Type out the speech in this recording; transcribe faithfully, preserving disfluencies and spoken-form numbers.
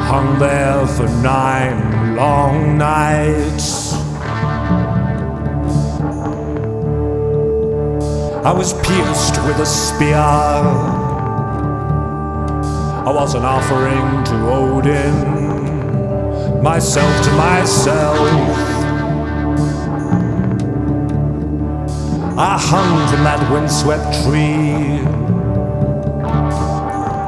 hung there for nine long nights. I was pierced with a spear. I was an offering to Odin, myself to myself. I hung from that windswept tree